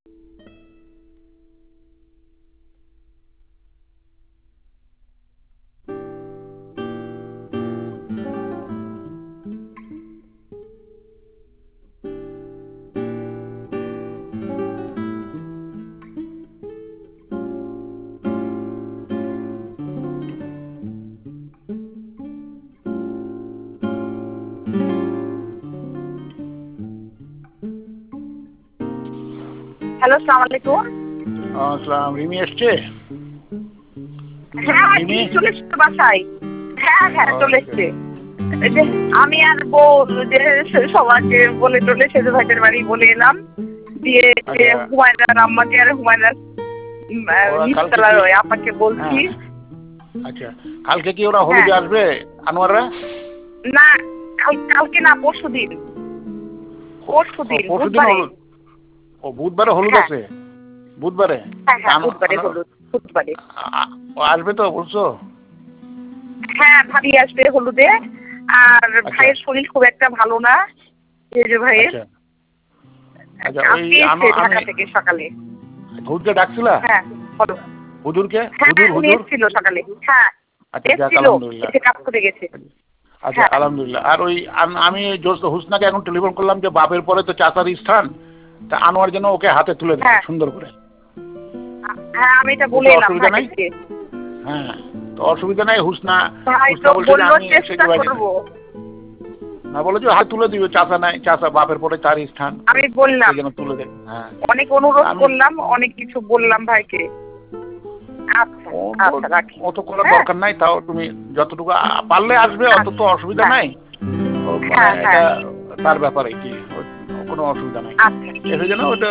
Hello, আসসালামু আলাইকুম। আসসালাম, রিমি এসছে? হ্যাঁ, রিমি? চলে এসছে বাসায়। হ্যাঁ, চলে আচ্ছা এসছে। এই যে আমি আর বউ যে সবাইকে বলে টলে সেজু ভাইদের বাড়ি বলে এলাম। দিয়ে যে আচ্ছা, হুমায়রার আম্মাকে আর হুমায়রার ওরা কালকে নিচতলার কি? ওই আপাকে বলছি। হ্যাঁ, আচ্ছা, কালকে কি ওরা হ্যাঁ, হলুদে আসবে আনোয়াররা? না, কালকে না, পরশুদিন। পরশুদিন পরশুদিন বুধবারে। হলুদ? ও, বুধবারে হলুদ হ্যাঁ, আছে? বুধবারে? তা হ্যাঁ, বুধবারে হলুদ, বুধবারে। ও আসবে তো বলছো? হ্যাঁ, ভাবি আসবে হলুদে। আর আচ্ছা ভাইয়ের শরীর খুব একটা ভালো না, সেজু ভাইয়ের। আচ্ছা আচ্ছা, ওই আজকে এসছে আমি ঢাকা থেকে সকালে। হুজুরকে ডাকছিলা? হ্যাঁ, বলো। হুজুরকে, হ্যাঁ, হুজুর উনি হুজুর? এসেছিল সকালে। হ্যাঁ, আচ্ছা, যাক, এসেছিল। আলহামদুলিল্লাহ। এসে কাজ করে গেছে। আচ্ছা, হ্যাঁ, আলহামদুলিল্লাহ। আর ওই আমি হুসনাকে এখন টেলিফোন করলাম যে বাপের পরে তো চাচার স্থান, তা আনোয়ার যেন ওকে হাতে তুলে দেয় হ্যাঁ, সুন্দর করে। হ্যাঁ, আমি এটা বলে এতে এলাম অসুবিধা নাই? ভাইকে। হ্যাঁ, তো অসুবিধা নাই। হুসনা ভাই তো হুসনা বলছে যে বললো আমি চেষ্টা সেজে ভাইকে করবো। না, বলে যে হাত তুলে দিবে, চাচা নাই, চাচা বাপের পরে তার স্থান, আমি সে বললাম, যেন তুলে দেয়। হ্যাঁ, অনেক অনুরোধ আমি করলাম, অনেক কিছু বললাম ভাইকে। আচ্ছা, অনুরোধ আচ্ছা, রাখি। অত করার হ্যাঁ, দরকার নাই, তাও তুমি যতটুকু পারলে আসবে, অত তো আচ্ছা, অসুবিধা হ্যাঁ, নাই। ও মানে হ্যাঁ, এটা হ্যাঁ, তার ব্যাপারে কি, কোনো অসুবিধা নাই। আচ্ছা। এসে যেন ওটা